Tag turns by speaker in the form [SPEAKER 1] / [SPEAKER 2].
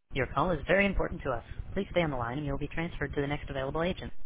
[SPEAKER 1] Your call is very important to us. Please stay on the line and you will be transferred to the next available agent.